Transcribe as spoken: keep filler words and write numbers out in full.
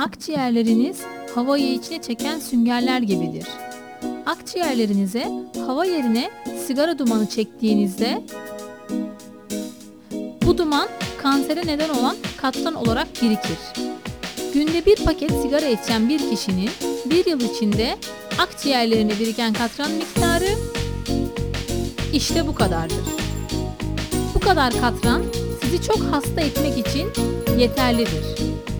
Akciğerleriniz havayı içine çeken süngerler gibidir. Akciğerlerinize hava yerine sigara dumanı çektiğinizde bu duman kansere neden olan katran olarak birikir. Günde bir paket sigara içen bir kişinin bir yıl içinde akciğerlerine biriken katran miktarı işte bu kadardır. Bu kadar katran sizi çok hasta etmek için yeterlidir.